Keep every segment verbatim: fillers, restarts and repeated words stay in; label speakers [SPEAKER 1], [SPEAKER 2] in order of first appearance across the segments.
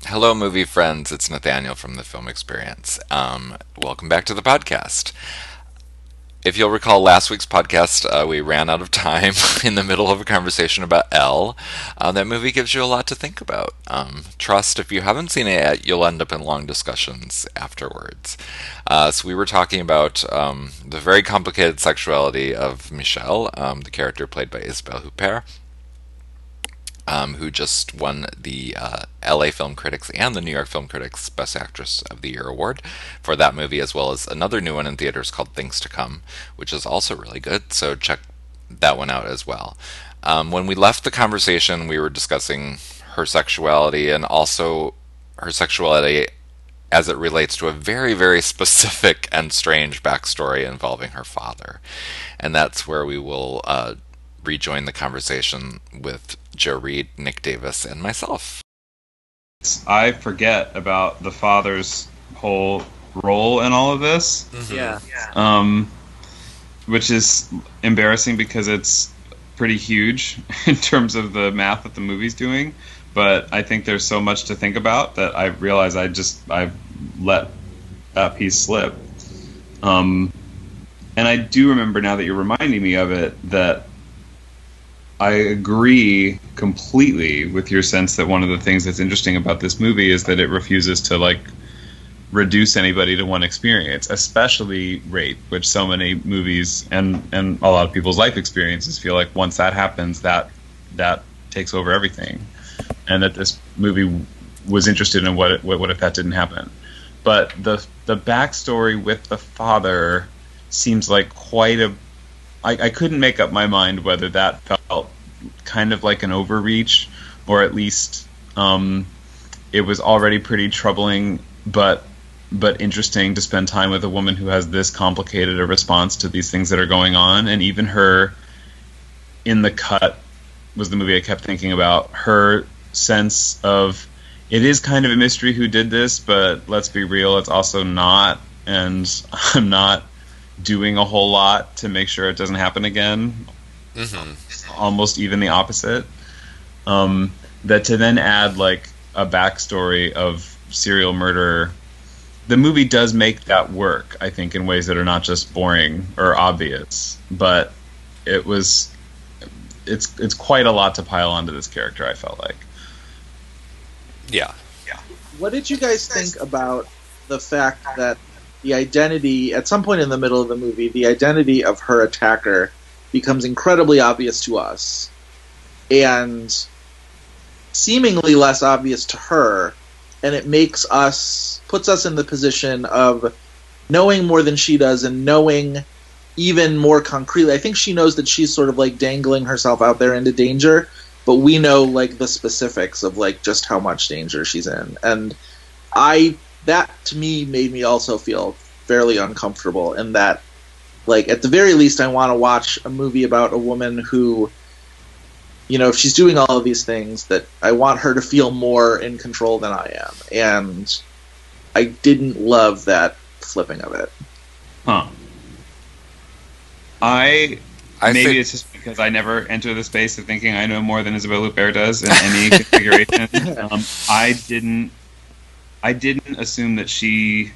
[SPEAKER 1] Hello, movie friends. It's Nathaniel from the Film Experience. Um, welcome back to the podcast. If you'll recall last week's podcast, uh, we ran out of time in the middle of a conversation about Elle. Uh, that movie gives you a lot to think about. Um, trust, if you haven't seen it yet, you'll end up in long discussions afterwards. Uh, so we were talking about um, the very complicated sexuality of Michelle, um, the character played by Isabelle Huppert, um, who just won the uh, L A Film Critics and the New York Film Critics Best Actress of the Year award for that movie, as well as another new one in theaters called Things to Come, which is also really good. So check that one out as well. Um, when we left the conversation, we were discussing her sexuality and also her sexuality as it relates to a very, very specific and strange backstory involving her father. And that's where we will uh, rejoin the conversation with Joe Reed, Nick Davis, and myself.
[SPEAKER 2] I forget about the father's whole role in all of this,
[SPEAKER 1] Mm-hmm.
[SPEAKER 3] Yeah.
[SPEAKER 2] um, which is embarrassing because it's pretty huge in terms of the math that the movie's doing. But I think there's so much to think about that I realize I just I've let that piece slip. Um, and I do remember now that you're reminding me of it that I agree completely with your sense that one of the things that's interesting about this movie is that it refuses to like reduce anybody to one experience, especially rape, which so many movies and and a lot of people's life experiences feel like once that happens, that that takes over everything, and that this movie was interested in what what, what if that didn't happen. But the the backstory with the father seems like quite a I, I couldn't make up my mind whether that felt kind of like an overreach, or at least um, it was already pretty troubling, but but interesting to spend time with a woman who has this complicated a response to these things that are going on. And even her in the cut was the movie I kept thinking about. Her sense of it is kind of a mystery who did this, but let's be real, it's also not, and I'm not doing a whole lot to make sure it doesn't happen again.
[SPEAKER 1] Mm-hmm.
[SPEAKER 2] Almost even the opposite. Um, that to then add like a backstory of serial murder, the movie does make that work, I think, in ways that are not just boring or obvious. But it was, it's it's quite a lot to pile onto this character, I felt like.
[SPEAKER 1] Yeah.
[SPEAKER 3] What did you guys think about the fact that the identity, at some point in the middle of the movie, the identity of her attacker becomes incredibly obvious to us, and seemingly less obvious to her, and it makes us, puts us in the position of knowing more than she does, and knowing even more concretely. I think she knows that she's sort of like dangling herself out there into danger, but we know like the specifics of like just how much danger she's in. And I, that to me made me also feel fairly uncomfortable, in that like at the very least I want to watch a movie about a woman who, you know, if she's doing all of these things, that I want her to feel more in control than I am. And I didn't love that flipping of it.
[SPEAKER 2] Huh. I,
[SPEAKER 1] I
[SPEAKER 2] maybe
[SPEAKER 1] think-
[SPEAKER 2] it's just because I never enter the space of thinking I know more than Isabelle Huppert does in any configuration. Um, I didn't. I didn't assume that she.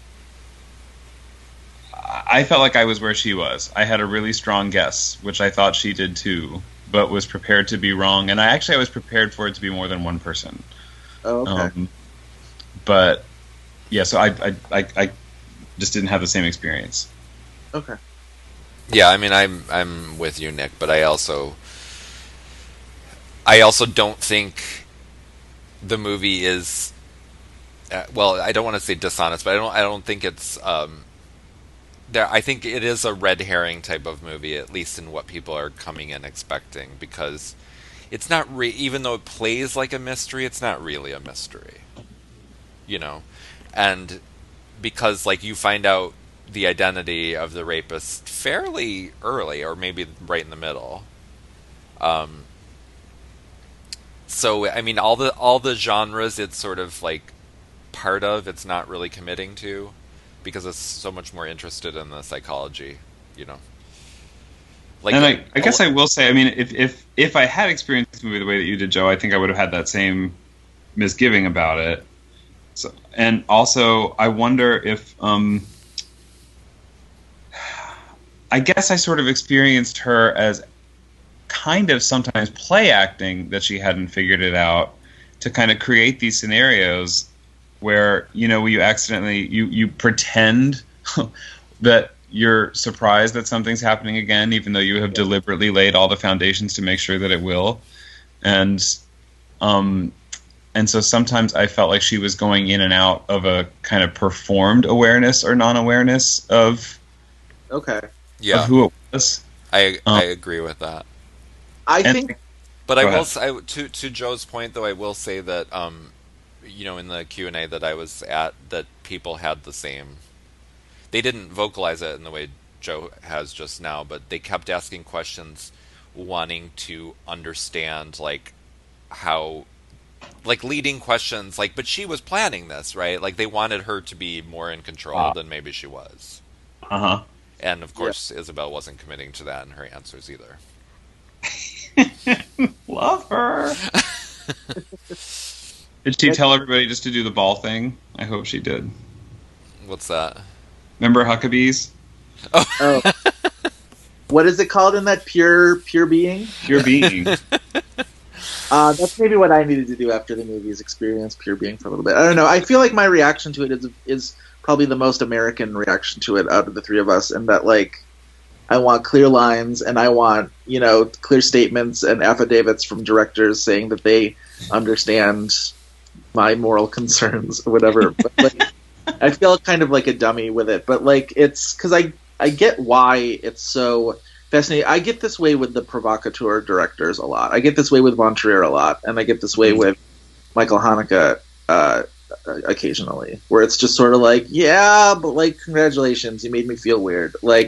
[SPEAKER 2] I felt like I was where she was. I had a really strong guess, which I thought she did too, but was prepared to be wrong. And I actually I was prepared for it to be more than one person.
[SPEAKER 3] Oh, okay.
[SPEAKER 2] Um, but yeah, so I, I I I just didn't have the same experience.
[SPEAKER 3] Okay.
[SPEAKER 1] Yeah, I mean, I'm I'm with you, Nick, but I also I also don't think the movie is uh, well. I don't want to say dishonest, but I don't I don't think it's um, there. I think it is a red herring type of movie, at least in what people are coming in expecting, because it's not re- even though it plays like a mystery, it's not really a mystery, you know, and because like you find out the identity of the rapist fairly early, or maybe right in the middle. Um, so I mean, all the all the genres it's sort of like part of, it's not really committing to, because it's so much more interested in the psychology, you know. Like,
[SPEAKER 2] and I, I guess I will say, I mean, if if if I had experienced the movie the way that you did, Joe, I think I would have had that same misgiving about it. So, and also, I wonder if, um, I guess I sort of experienced her as kind of sometimes play acting that she hadn't figured it out to kind of create these scenarios where, you know, you accidentally, you, you pretend that you're surprised that something's happening again, even though you have yeah. deliberately laid all the foundations to make sure that it will. And, um, and so sometimes I felt like she was going in and out of a kind of performed awareness or non-awareness of,
[SPEAKER 3] okay,
[SPEAKER 1] yeah,
[SPEAKER 2] of who it was.
[SPEAKER 1] I
[SPEAKER 2] um,
[SPEAKER 1] I agree with that.
[SPEAKER 3] I
[SPEAKER 2] and,
[SPEAKER 3] think,
[SPEAKER 1] but I will
[SPEAKER 2] ahead.
[SPEAKER 1] say, to to Joe's point though, I will say that um, you know, in the Q and A that I was at, that people had the same. They didn't vocalize it in the way Joe has just now, but they kept asking questions, wanting to understand like how. Like leading questions, like, but she was planning this, right? Like they wanted her to be more in control uh, than maybe she was.
[SPEAKER 2] Uh huh.
[SPEAKER 1] And of course, yeah. Isabel wasn't committing to that in her answers either.
[SPEAKER 2] Love her. Did she tell everybody just to do the ball thing? I hope she did.
[SPEAKER 1] What's that?
[SPEAKER 2] Remember Huckabees?
[SPEAKER 1] Oh.
[SPEAKER 3] oh. What is it called in that pure pure being?
[SPEAKER 2] Pure being.
[SPEAKER 3] Uh, that's maybe what I needed to do after the movie's experience, pure being for a little bit. I don't know. I feel like my reaction to it is is probably the most American reaction to it out of the three of us, and that like I want clear lines and I want, you know, clear statements and affidavits from directors saying that they understand my moral concerns or whatever. But like, I feel kind of like a dummy with it, but like it's because I I get why it's so fascinating. I get this way with the provocateur directors a lot. I get this way with Von Trier a lot, and I get this way with Michael Haneke uh, occasionally, where it's just sort of like, yeah, but like, congratulations, you made me feel weird. Like,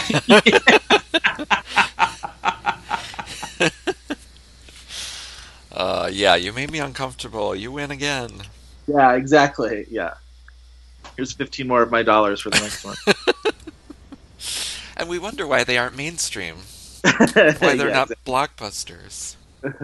[SPEAKER 1] uh, yeah, you made me uncomfortable. You win again.
[SPEAKER 3] Yeah, exactly. Yeah. Here's fifteen more of my dollars for the next one.
[SPEAKER 1] And we wonder why they aren't mainstream. Why they're yeah, not exactly. blockbusters.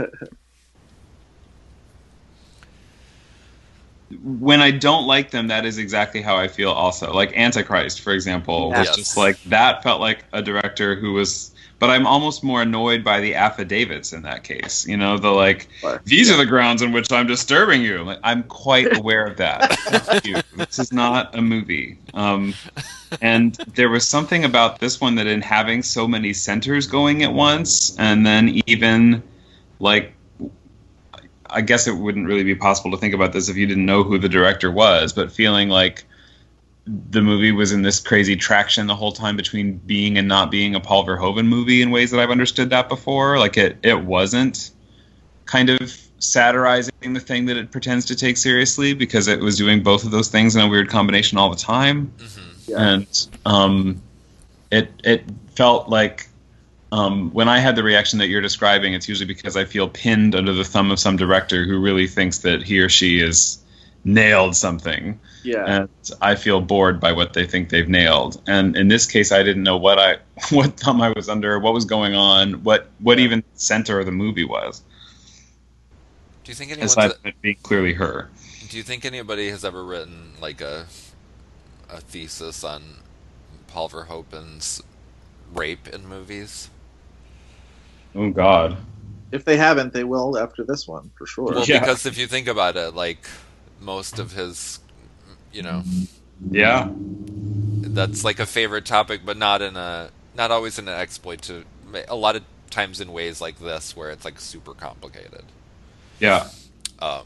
[SPEAKER 2] When I don't like them, that is exactly how I feel also. Like Antichrist, for example, was
[SPEAKER 1] yes.
[SPEAKER 2] just like, that felt like a director who was... But I'm almost more annoyed by the affidavits in that case. You know, the like, these are the grounds in which I'm disturbing you. Like, I'm quite aware of that. Thank you. This is not a movie. Um, and there was something about this one that in having so many centers going at once, and then even, like, I guess it wouldn't really be possible to think about this if you didn't know who the director was, but feeling like the movie was in this crazy traction the whole time between being and not being a Paul Verhoeven movie in ways that I've understood that before. Like it, it wasn't kind of satirizing the thing that it pretends to take seriously, because it was doing both of those things in a weird combination all the time.
[SPEAKER 1] Mm-hmm.
[SPEAKER 3] Yeah.
[SPEAKER 2] And um, it it felt like um, when I had the reaction that you're describing, it's usually because I feel pinned under the thumb of some director who really thinks that he or she has nailed something.
[SPEAKER 3] Yeah.
[SPEAKER 2] And I feel bored by what they think they've nailed. And in this case, I didn't know what I, what thumb I was under, what was going on, what, what
[SPEAKER 3] yeah.
[SPEAKER 2] even center of the movie was.
[SPEAKER 1] Do you think anyone
[SPEAKER 2] aside from it being clearly her?
[SPEAKER 1] Do you think anybody has ever written like a a thesis on Paul Verhoeven's rape in movies?
[SPEAKER 2] Oh God!
[SPEAKER 3] If they haven't, they will after this one for sure.
[SPEAKER 1] Well,
[SPEAKER 2] yeah.
[SPEAKER 1] because if you think about it, like most of his, you know,
[SPEAKER 2] yeah,
[SPEAKER 1] that's like a favorite topic, but not in a, not always in an exploit. To a lot of times in ways like this, where it's like super complicated.
[SPEAKER 2] Yeah.
[SPEAKER 1] Um,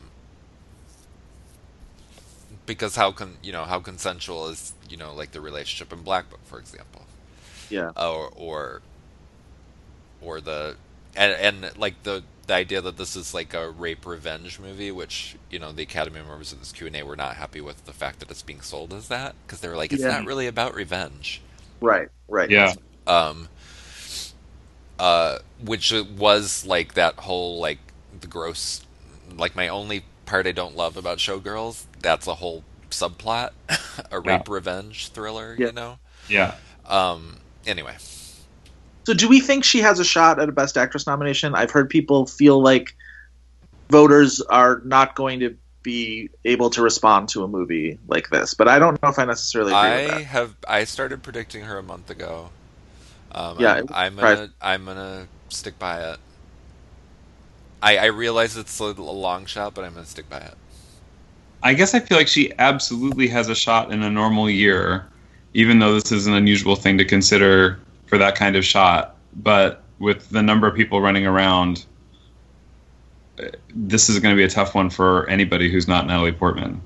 [SPEAKER 1] because how con you know how consensual is, you know, like the relationship in Black Book, for example.
[SPEAKER 3] Yeah.
[SPEAKER 1] Or or or the and, and like the the idea that this is like a rape revenge movie, which, you know, the Academy members of this Q and A were not happy with the fact that it's being sold as that, because they were like, it's
[SPEAKER 3] yeah.
[SPEAKER 1] not really about revenge.
[SPEAKER 3] Right. Right.
[SPEAKER 2] Yeah.
[SPEAKER 1] Um. Uh, which was like that whole like the gross, like my only part I don't love about Showgirls. That's a whole subplot, a rape
[SPEAKER 2] Yeah.
[SPEAKER 1] revenge thriller.
[SPEAKER 3] Yeah.
[SPEAKER 1] You know.
[SPEAKER 2] Yeah.
[SPEAKER 1] Um. Anyway.
[SPEAKER 3] So do we think she has a shot at a Best Actress nomination? I've heard people feel like voters are not going to be able to respond to a movie like this. But I don't know if I necessarily agree
[SPEAKER 1] I
[SPEAKER 3] with that.
[SPEAKER 1] have I started predicting her a month ago. Um,
[SPEAKER 3] Yeah,
[SPEAKER 1] I'm,
[SPEAKER 3] it was
[SPEAKER 1] I'm
[SPEAKER 3] surprising.
[SPEAKER 1] gonna I'm gonna stick by it. I, I realize it's a long shot, but I'm gonna stick by it.
[SPEAKER 2] I guess I feel like she absolutely has a shot in a normal year, even though this is an unusual thing to consider for that kind of shot. But with the number of people running around, uh, this is going to be a tough one for anybody who's not Natalie Portman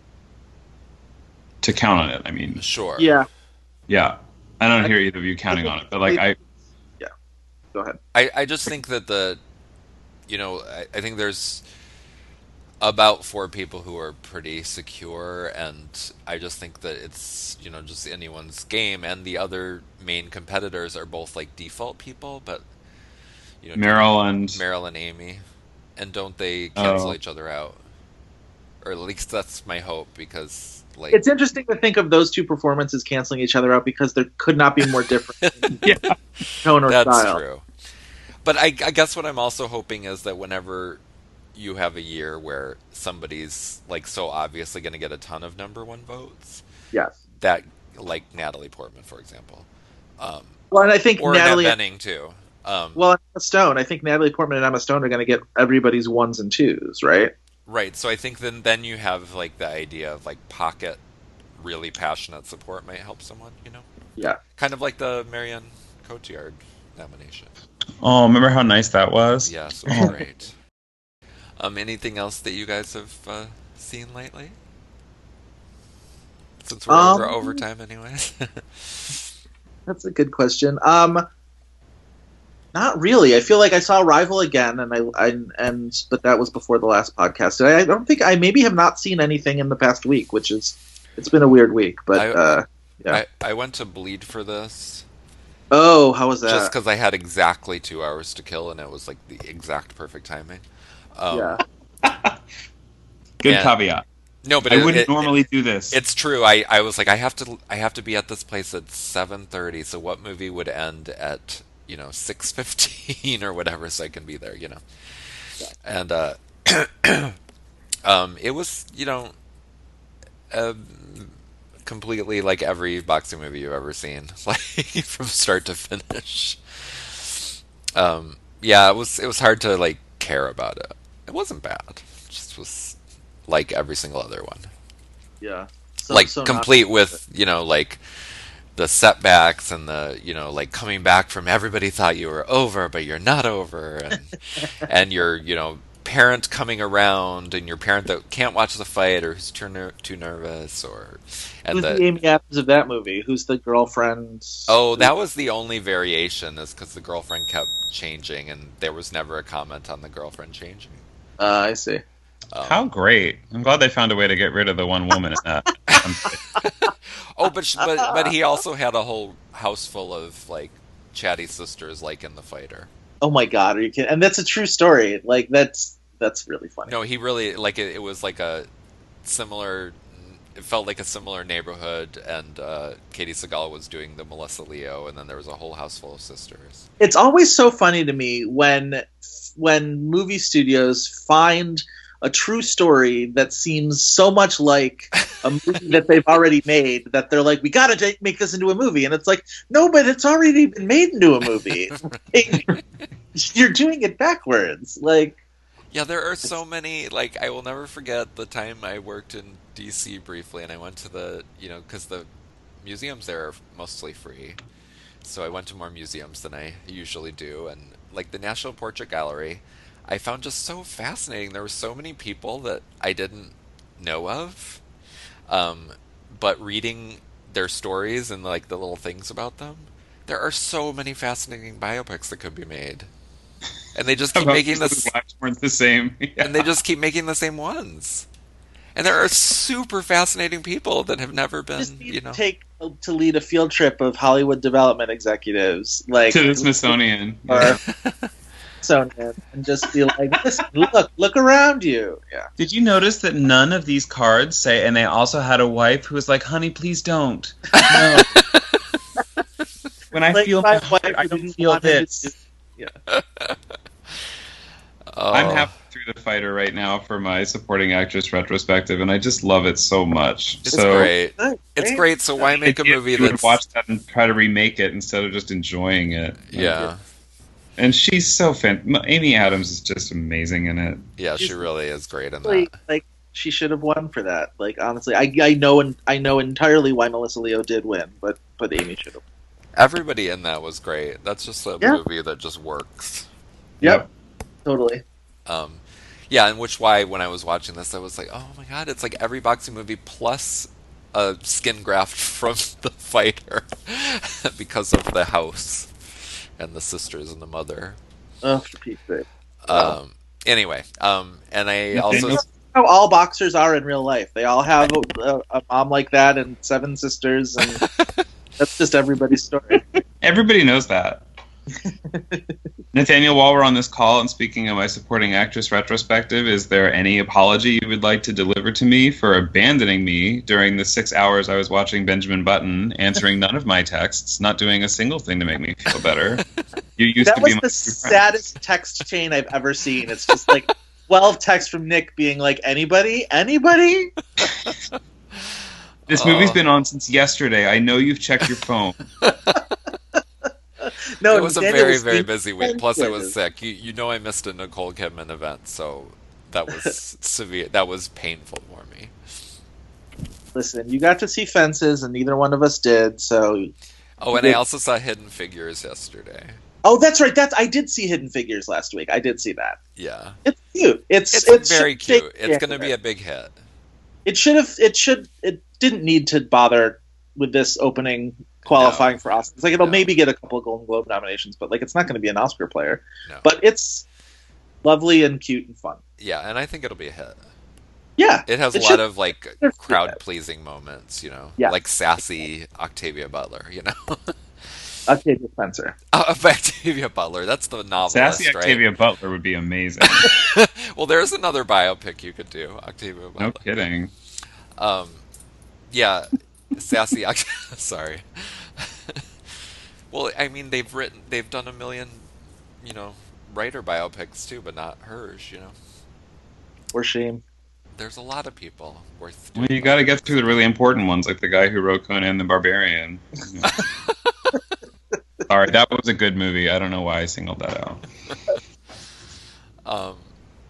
[SPEAKER 2] to count on it. I mean,
[SPEAKER 1] Sure.
[SPEAKER 3] Yeah,
[SPEAKER 2] yeah, I don't hear either of you counting on it, but like I,
[SPEAKER 3] yeah. Go ahead.
[SPEAKER 1] I, I just think that the, you know, I, I think there's about four people who are pretty secure, and I just think that it's, you know, just anyone's game, and the other main competitors are both like default people, but, you know,
[SPEAKER 2] Meryl and
[SPEAKER 1] Meryl and Amy, and don't they cancel
[SPEAKER 2] Oh.
[SPEAKER 1] each other out? Or at least that's my hope, because like
[SPEAKER 3] It's interesting to think of those two performances canceling each other out because there could not be more different in
[SPEAKER 2] yeah,
[SPEAKER 3] tone or
[SPEAKER 1] that's
[SPEAKER 3] style.
[SPEAKER 1] true. But I, I guess what I'm also hoping is that whenever you have a year where somebody's like so obviously going to get a ton of number one votes,
[SPEAKER 3] Yes.
[SPEAKER 1] that like Natalie Portman, for example, um,
[SPEAKER 3] Well, and I think
[SPEAKER 1] or
[SPEAKER 3] Natalie.
[SPEAKER 1] Annette Bening too. Um,
[SPEAKER 3] Well, Emma Stone. I think Natalie Portman and Emma Stone are going to get everybody's ones and twos, right?
[SPEAKER 1] right. So I think then then you have like the idea of like pocket, really passionate support might help someone. You know,
[SPEAKER 3] Yeah.
[SPEAKER 1] kind of like the Marianne Cotillard nomination.
[SPEAKER 2] oh, remember how nice that was?
[SPEAKER 1] Yes, it was great. Um, anything else that you guys have uh, seen lately? Since we're
[SPEAKER 3] Um,
[SPEAKER 1] over overtime, anyways.
[SPEAKER 3] That's a good question. Um, not really. I feel like I saw Arrival again, and I, I and but that was before the last podcast. I, I don't think I maybe have not seen anything in the past week, which is it's been a weird week. But
[SPEAKER 1] I,
[SPEAKER 3] uh, yeah.
[SPEAKER 1] I I went to Bleed for this
[SPEAKER 3] Oh, how was that?
[SPEAKER 1] just because I had exactly two hours to kill, and it was like the exact perfect timing. Um,
[SPEAKER 3] yeah.
[SPEAKER 2] Good
[SPEAKER 1] Yeah.
[SPEAKER 2] caveat.
[SPEAKER 1] No, but
[SPEAKER 2] I
[SPEAKER 1] it,
[SPEAKER 2] wouldn't
[SPEAKER 1] it-
[SPEAKER 2] normally do this.
[SPEAKER 1] It's true. I, I was like, I have to I have to be at this place at seven thirty. So what movie would end at you know six fifteen or whatever, so I can be there. You know, and uh, um, it was you know, uh, completely like every boxing movie you've ever seen, like from start to finish. Um, yeah, it was it was hard to like care about it. It wasn't bad. It just was like every single other one.
[SPEAKER 3] Yeah. So,
[SPEAKER 1] like
[SPEAKER 3] so not-
[SPEAKER 1] complete with you know like the setbacks and the you know like coming back from everybody thought you were over but you're not over, and and your you know parent coming around, and your parent that can't watch the fight or who's too ner- too nervous, or and
[SPEAKER 3] Who's
[SPEAKER 1] the,
[SPEAKER 3] the Amy Adams of that movie? Who's the girlfriend?
[SPEAKER 1] oh, that was the only variation, is because the girlfriend kept changing, and there was never a comment on the girlfriend changing.
[SPEAKER 3] Uh, I see.
[SPEAKER 1] Um,
[SPEAKER 2] How great! I'm glad they found a way to get rid of the one woman in that.
[SPEAKER 1] oh, but, sh- but but he also had a whole house full of like chatty sisters, like in The Fighter.
[SPEAKER 3] Oh my god, are you kidding? And that's a true story. Like that's that's really funny.
[SPEAKER 1] No, he really like it. It was like a similar. It felt like a similar neighborhood, and uh, Katie Seagal was doing the Melissa Leo, and then there was a whole house full of sisters.
[SPEAKER 3] It's always so funny to me when when movie studios find a true story that seems so much like a movie that they've already made that they're like, we gotta j- make this into a movie, and it's like, no, but it's already been made into a movie. Like, you're doing it backwards. Like,
[SPEAKER 1] Yeah, there are so many. Like, I will never forget the time I worked in D C briefly, and I went to the, you know, because the museums there are mostly free. So I went to more museums than I usually do, and like the National Portrait Gallery, I found just so fascinating. There were so many people that I didn't know of, um, but reading their stories and like the little things about them, there are so many fascinating biopics that could be made. And they just keep
[SPEAKER 2] About
[SPEAKER 1] making
[SPEAKER 2] people
[SPEAKER 1] this,
[SPEAKER 2] whose lives weren't the same. Yeah.
[SPEAKER 1] and they just keep making the same ones. And there are super fascinating people that have never
[SPEAKER 3] just
[SPEAKER 1] been,
[SPEAKER 3] need
[SPEAKER 1] you know.
[SPEAKER 3] to take to lead a field trip of Hollywood development executives, like
[SPEAKER 2] to the Smithsonian.
[SPEAKER 3] or
[SPEAKER 2] Yeah.
[SPEAKER 3] Smithsonian, and just be like, listen, look, look around you. Yeah.
[SPEAKER 2] Did you notice that none of these cards say, and they also had a wife who was like, honey, please don't. No. When I
[SPEAKER 3] Like
[SPEAKER 2] feel
[SPEAKER 3] my
[SPEAKER 2] my
[SPEAKER 3] wife
[SPEAKER 2] heart, I
[SPEAKER 3] who
[SPEAKER 2] don't
[SPEAKER 3] didn't
[SPEAKER 2] feel
[SPEAKER 3] want me to
[SPEAKER 2] this.
[SPEAKER 3] do- Yeah.
[SPEAKER 1] Oh.
[SPEAKER 2] I'm halfway through through The Fighter right now for my supporting actress retrospective, and I just love it so much.
[SPEAKER 1] It's
[SPEAKER 2] so
[SPEAKER 1] great. It's great. So why make a movie
[SPEAKER 2] you
[SPEAKER 1] that's
[SPEAKER 2] would watch that and try to remake it instead of just enjoying it?
[SPEAKER 1] yeah,
[SPEAKER 2] and she's so fan. Amy Adams is just amazing in it.
[SPEAKER 1] yeah, she
[SPEAKER 3] She's-
[SPEAKER 1] really is great in
[SPEAKER 3] like,
[SPEAKER 1] that.
[SPEAKER 3] like she should have won for that. Like honestly, I I know and I know entirely why Melissa Leo did win, but but Amy should have.
[SPEAKER 1] Everybody in that was great. That's just a
[SPEAKER 3] Yeah.
[SPEAKER 1] movie that just works.
[SPEAKER 3] Yep, totally.
[SPEAKER 1] Um, yeah, and which why when I was watching this, I was like, oh my god, it's like every boxing movie plus a skin graft from The Fighter because of the house and the sisters and the mother.
[SPEAKER 3] Oh, for Pete's sake.
[SPEAKER 1] Um, anyway, um, and I also
[SPEAKER 2] Nathaniel?
[SPEAKER 3] How all boxers are in real life. They all have a, a mom like that and seven sisters, and that's just everybody's story.
[SPEAKER 2] Everybody knows that. Nathaniel, while we're on this call and speaking of my supporting actress retrospective, is there any apology you would like to deliver to me for abandoning me during the six hours I was watching Benjamin Button, answering none of my texts, not doing a single thing to make me feel better? You used
[SPEAKER 3] That
[SPEAKER 2] to
[SPEAKER 3] was
[SPEAKER 2] be my
[SPEAKER 3] the saddest text chain I've ever seen. It's just like twelve texts from Nick being like, anybody? Anybody?
[SPEAKER 2] This movie's
[SPEAKER 1] Oh.
[SPEAKER 2] been on since yesterday. I know you've checked your phone.
[SPEAKER 3] No,
[SPEAKER 1] it was a
[SPEAKER 3] Daniel
[SPEAKER 1] very,
[SPEAKER 3] was
[SPEAKER 1] very
[SPEAKER 3] being
[SPEAKER 1] busy week. Plus, I was
[SPEAKER 3] sensitive.
[SPEAKER 1] sick. You, you know, I missed a Nicole Kidman event, so that was severe. That was painful for me.
[SPEAKER 3] Listen, you got to see Fences, and neither one of us did. So,
[SPEAKER 1] Oh, and I also saw Hidden Figures yesterday.
[SPEAKER 3] oh, that's right. That's I did see Hidden Figures last week. I did see that.
[SPEAKER 1] Yeah,
[SPEAKER 3] It's cute. It's
[SPEAKER 1] it's,
[SPEAKER 3] it's
[SPEAKER 1] very
[SPEAKER 3] should
[SPEAKER 1] cute.
[SPEAKER 3] take-
[SPEAKER 1] It's going to be a big hit.
[SPEAKER 3] It should have. It should. It didn't need to bother with this opening qualifying
[SPEAKER 1] No.
[SPEAKER 3] for Oscars. Like it'll
[SPEAKER 1] No.
[SPEAKER 3] maybe get a couple of Golden Globe nominations, but like it's not going to be an Oscar player.
[SPEAKER 1] No.
[SPEAKER 3] But it's lovely and cute and fun.
[SPEAKER 1] Yeah, and I think it'll be a hit.
[SPEAKER 3] Yeah,
[SPEAKER 1] It has
[SPEAKER 3] It
[SPEAKER 1] a lot
[SPEAKER 3] should-
[SPEAKER 1] of like
[SPEAKER 3] should be
[SPEAKER 1] crowd
[SPEAKER 3] good.
[SPEAKER 1] pleasing moments, you know,
[SPEAKER 3] Yeah.
[SPEAKER 1] like sassy Octavia Butler, you know.
[SPEAKER 3] Octavia Spencer.
[SPEAKER 1] Oh, Octavia Butler, that's the novelist,
[SPEAKER 2] Sassy
[SPEAKER 1] right?
[SPEAKER 2] Octavia Butler would be amazing.
[SPEAKER 1] Well, there's another biopic you could do, Octavia Butler.
[SPEAKER 2] No kidding.
[SPEAKER 1] Um, yeah, sassy. Oct- Sorry. Well, I mean, they've written, they've done a million, you know, writer biopics too, but not hers. You know,
[SPEAKER 3] Or shame.
[SPEAKER 1] there's a lot of people worth.
[SPEAKER 2] Well,
[SPEAKER 1] doing
[SPEAKER 2] you got to get through the really important ones, like the guy who wrote Conan the Barbarian. Sorry, that was a good movie. I don't know why I singled that out.
[SPEAKER 1] Um.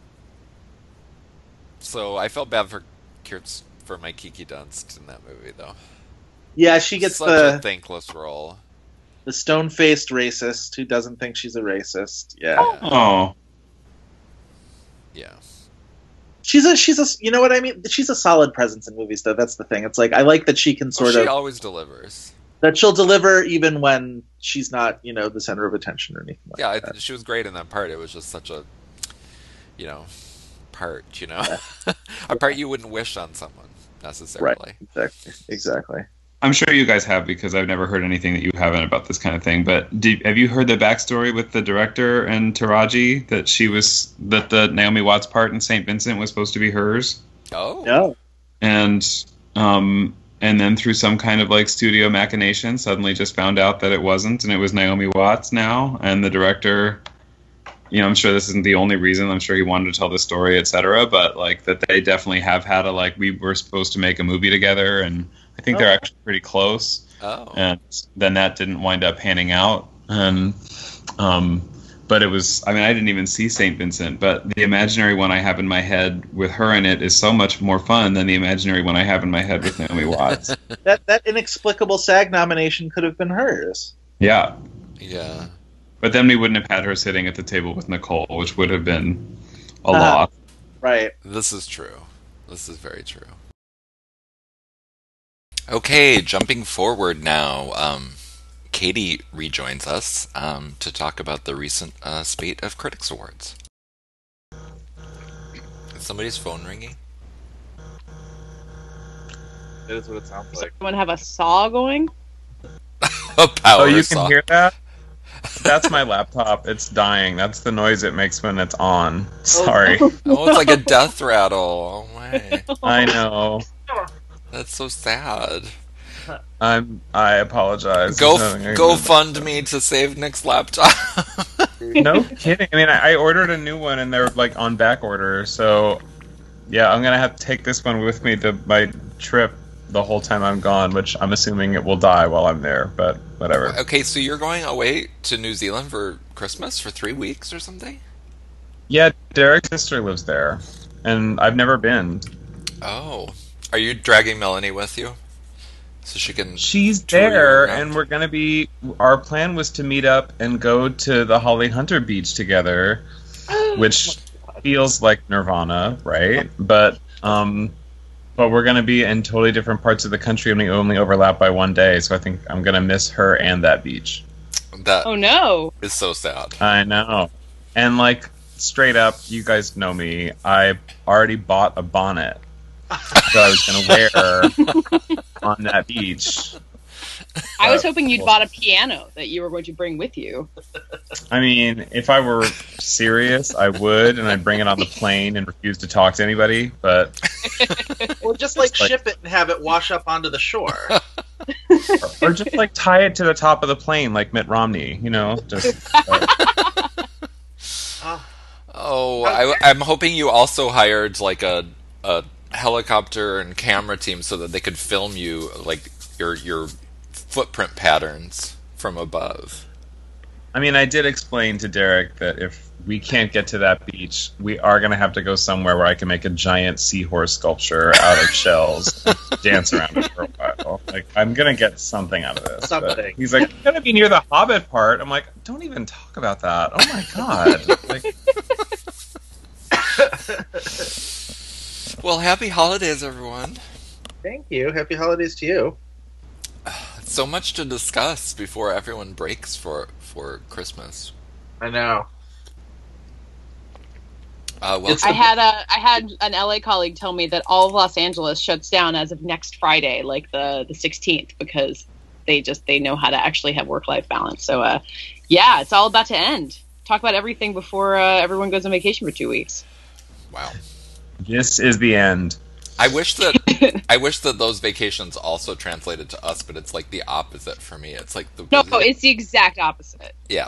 [SPEAKER 1] So I felt bad for Kirst, for my Kiki Dunst in that movie, though.
[SPEAKER 3] Yeah, she gets
[SPEAKER 1] Such a
[SPEAKER 3] the
[SPEAKER 1] thankless role.
[SPEAKER 3] the stone faced racist who doesn't think she's a racist. Yeah,
[SPEAKER 1] Yeah.
[SPEAKER 2] Oh,
[SPEAKER 1] Yeah.
[SPEAKER 3] she's a she's a you know what I mean. She's a solid presence in movies, though. That's the thing. It's like I like that she can
[SPEAKER 1] Well,
[SPEAKER 3] sort
[SPEAKER 1] she
[SPEAKER 3] of
[SPEAKER 1] always delivers.
[SPEAKER 3] that she'll deliver even when she's not, you know, the center of attention or anything like
[SPEAKER 1] Yeah, I
[SPEAKER 3] that.
[SPEAKER 1] th- she was great in that part. It was just such a, you know, part. You know, a part you wouldn't wish on someone necessarily.
[SPEAKER 3] Right. Exactly. Exactly.
[SPEAKER 2] I'm sure you guys have because I've never heard anything that you haven't about this kind of thing. But did, have you heard the backstory with the director and Taraji that she was that the Naomi Watts part in Saint Vincent was supposed to be hers,
[SPEAKER 1] Oh.
[SPEAKER 3] No.
[SPEAKER 2] and um, and then through some kind of like studio machination, suddenly just found out that it wasn't, and it was Naomi Watts now, and the director. You know, I'm sure this isn't the only reason. I'm sure he wanted to tell the story, et cetera. But like that, they definitely have had a like we were supposed to make a movie together, and I think
[SPEAKER 3] Oh.
[SPEAKER 2] they're actually pretty close.
[SPEAKER 1] Oh.
[SPEAKER 2] And then that didn't wind up panning out. And um, but it was. I mean, I didn't even see Saint Vincent, but the imaginary one I have in my head with her in it is so much more fun than the imaginary one I have in my head with Naomi Watts.
[SPEAKER 3] That that inexplicable SAG nomination could have been hers.
[SPEAKER 2] Yeah.
[SPEAKER 1] Yeah.
[SPEAKER 2] But then we wouldn't have had her sitting at the table with Nicole, which would have been a
[SPEAKER 3] Uh,
[SPEAKER 2] loss.
[SPEAKER 3] Right.
[SPEAKER 1] This is true. This is very true. Okay, jumping forward now. Um, Katie rejoins us um, to talk about the recent uh, spate of Critics Awards. Is somebody's phone ringing?
[SPEAKER 3] That is what it sounds like.
[SPEAKER 4] Someone have a saw going?
[SPEAKER 1] A power
[SPEAKER 5] Oh, you
[SPEAKER 1] saw.
[SPEAKER 5] can hear that? That's my laptop. It's dying. That's the noise it makes when it's on. Sorry.
[SPEAKER 1] Oh, it's like a death rattle. Oh my,
[SPEAKER 5] I know.
[SPEAKER 1] that's so sad.
[SPEAKER 5] I'm. I apologize.
[SPEAKER 1] Go
[SPEAKER 5] There's nothing I
[SPEAKER 1] f-
[SPEAKER 5] can
[SPEAKER 1] go
[SPEAKER 5] do.
[SPEAKER 1] fund me to save Nick's laptop.
[SPEAKER 5] No kidding. I mean, I, I ordered a new one and they're like on back order. So, yeah, I'm gonna have to take this one with me to my trip the whole time I'm gone, which I'm assuming it will die while I'm there. But whatever.
[SPEAKER 1] Okay, so you're going away to New Zealand for Christmas for three weeks or something?
[SPEAKER 5] Yeah, Derek's sister lives there, and I've never been.
[SPEAKER 1] Oh, are you dragging Melanie with you? So she can.
[SPEAKER 5] She's
[SPEAKER 1] tour you
[SPEAKER 5] there,
[SPEAKER 1] around?
[SPEAKER 5] and we're gonna be. Our plan was to meet up and go to the Holly Hunter Beach together, which feels like Nirvana, right? But um, but we're gonna be in totally different parts of the country, and we only overlap by one day. So I think I'm gonna miss her and that beach.
[SPEAKER 1] That
[SPEAKER 4] Oh no!
[SPEAKER 1] is so sad.
[SPEAKER 5] I know, and like straight up, you guys know me. I already bought a bonnet that I was gonna wear on that beach.
[SPEAKER 4] I was
[SPEAKER 5] But-
[SPEAKER 4] hoping you'd bought a piano that you were going to bring with you.
[SPEAKER 5] I mean, if I were serious, I would, and I'd bring it on the plane and refuse to talk to anybody. But
[SPEAKER 3] Or just like
[SPEAKER 5] Like-
[SPEAKER 3] ship it and have it wash up onto the shore.
[SPEAKER 5] or just like tie it to the top of the plane, like Mitt Romney. You know, just uh,
[SPEAKER 3] Oh,
[SPEAKER 1] Oh, I, I'm hoping you also hired like a a helicopter and camera team so that they could film you like your your footprint patterns from above.
[SPEAKER 5] I mean, I did explain to Derek that if we can't get to that beach, we are going to have to go somewhere where I can make a giant seahorse sculpture out of shells and dance around it for a while. Like, I'm going to get something out of this. but
[SPEAKER 3] Something.
[SPEAKER 5] He's like, I'm going to be near the Hobbit part. I'm like, don't even talk about that. Oh my god. Like,
[SPEAKER 1] Well, happy holidays, everyone.
[SPEAKER 3] thank you. Happy holidays to you.
[SPEAKER 1] So much to discuss before everyone breaks for for Christmas.
[SPEAKER 3] I know.
[SPEAKER 1] Uh, well,
[SPEAKER 3] It's-
[SPEAKER 4] I had a I had an L A colleague tell me that all of Los Angeles shuts down as of next Friday, like the the sixteenth, because they just they know how to actually have work life balance. So, uh, yeah, it's all about to end. Talk about everything before uh, everyone goes on vacation for two weeks.
[SPEAKER 1] wow.
[SPEAKER 5] this is the end.
[SPEAKER 1] I wish that I wish that those vacations also translated to us, but it's like the opposite for me. It's like the
[SPEAKER 4] No, it's the exact opposite.
[SPEAKER 1] yeah.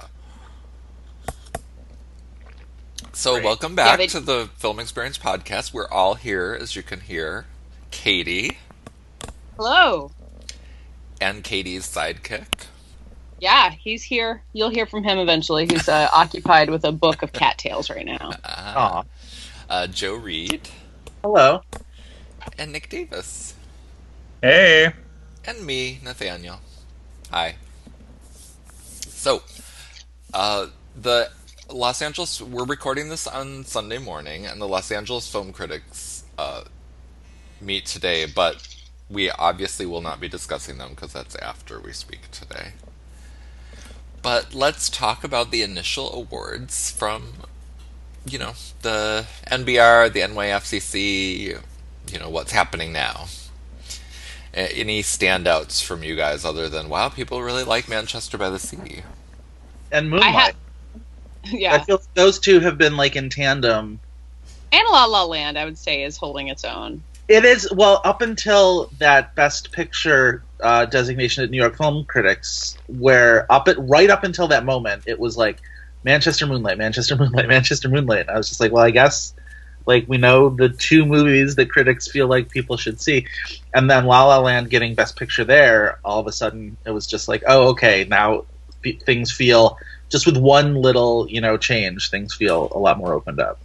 [SPEAKER 1] So
[SPEAKER 3] Great.
[SPEAKER 1] welcome back
[SPEAKER 4] Yeah, they-
[SPEAKER 1] to the Film Experience podcast. We're all here, as you can hear. Katie
[SPEAKER 4] Hello.
[SPEAKER 1] and Katie's sidekick.
[SPEAKER 4] Yeah, he's here. You'll hear from him eventually. He's uh, occupied with a book of cattails right now.
[SPEAKER 1] Ah,
[SPEAKER 3] Aw.
[SPEAKER 1] uh, Joe Reed
[SPEAKER 3] Hello.
[SPEAKER 1] and Nick Davis.
[SPEAKER 5] Hey.
[SPEAKER 1] And me, Nathaniel. Hi. So, uh, the Los Angeles, we're recording this on Sunday morning, and the Los Angeles Film Critics uh, meet today, but we obviously will not be discussing them because that's after we speak today. But let's talk about the initial awards from, you know, the N B R, the N Y F C C, you know, what's happening now. A- Any standouts from you guys other than, wow, people really like Manchester by the Sea?
[SPEAKER 3] And Moonlight.
[SPEAKER 4] I
[SPEAKER 3] I,
[SPEAKER 4] ha- yeah,
[SPEAKER 3] feel like those two have been like in tandem.
[SPEAKER 4] and La La Land, I would say, is holding its own.
[SPEAKER 3] It is, well, up until that Best Picture uh, designation at New York Film Critics, where up at right up until that moment, it was like Manchester Moonlight, Manchester Moonlight, Manchester Moonlight. And I was just like, well, I guess like we know the two movies that critics feel like people should see, and then La La Land getting Best Picture there, all of a sudden it was just like, oh, okay, now f- things feel just with one little you know change, things feel a lot more opened up.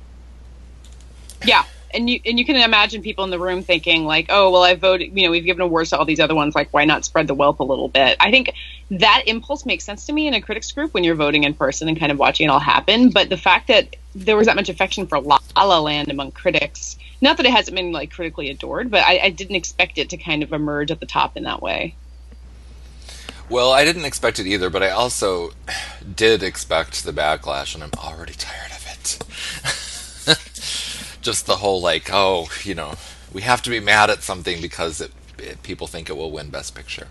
[SPEAKER 4] Yeah, and you and you can imagine people in the room thinking like, oh, well, I voted. You know, we've given awards to all these other ones. Like, why not spread the wealth a little bit? I think that impulse makes sense to me in a critics group when you're voting in person and kind of watching it all happen. But the fact that there was that much affection for La La Land among critics, not that it hasn't been like critically adored, but I, I didn't expect it to kind of emerge at the top in that way.
[SPEAKER 1] Well, I didn't expect it either, but I also did expect the backlash, and I'm already tired of it. Just the whole, like, oh, you know, we have to be mad at something because it, it, people think it will win Best Picture.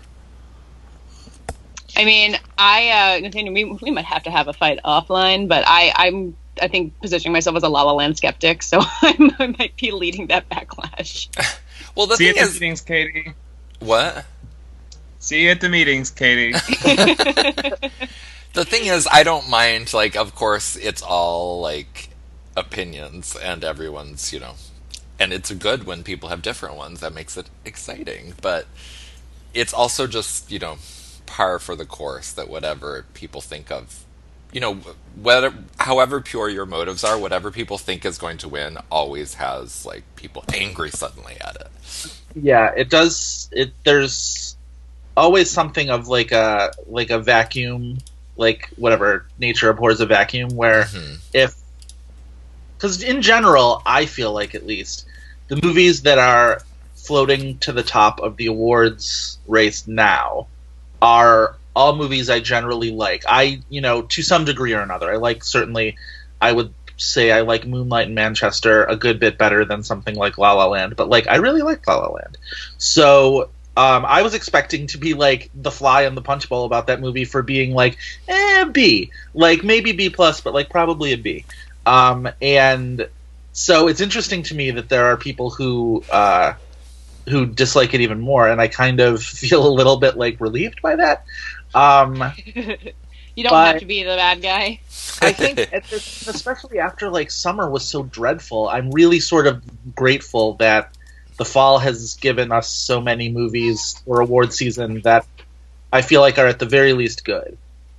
[SPEAKER 4] I mean, I uh, Nathaniel, we we might have to have a fight offline, but I I'm I think positioning myself as a La La Land skeptic, so I'm, I might be leading that backlash.
[SPEAKER 1] Well, the
[SPEAKER 5] See you at
[SPEAKER 1] thing
[SPEAKER 5] the
[SPEAKER 1] is...
[SPEAKER 5] meetings, Katie.
[SPEAKER 1] What?
[SPEAKER 5] See you at the meetings, Katie.
[SPEAKER 1] The thing is, I don't mind, like, of course, it's all, like, opinions, and everyone's, you know, and it's good when people have different ones. That makes it exciting. But it's also just, you know, par for the course that whatever people think of, you know, whether, however pure your motives are, whatever people think is going to win always has, like, people angry suddenly at it.
[SPEAKER 3] Yeah, it does. It there's always something of like a like a vacuum, like whatever nature abhors a vacuum, where
[SPEAKER 1] Mhm.
[SPEAKER 3] if because in general, I feel like at least the movies that are floating to the top of the awards race now are all movies I generally like. I, you know, to some degree or another, I like certainly. I would say I like Moonlight and Manchester a good bit better than something like La La Land, but like I really like La La Land. So um, I was expecting to be like the fly in the punch bowl about that movie for being like eh, B, like maybe B plus, but like probably a B. Um, and so it's interesting to me that there are people who uh, who dislike it even more, and I kind of feel a little bit like relieved by that. Um,
[SPEAKER 4] You don't
[SPEAKER 3] But-
[SPEAKER 4] have to be the bad guy.
[SPEAKER 3] I think, at this, especially after like summer was so dreadful, I'm really sort of grateful that the fall has given us so many movies for award season that I feel like are at the very least good.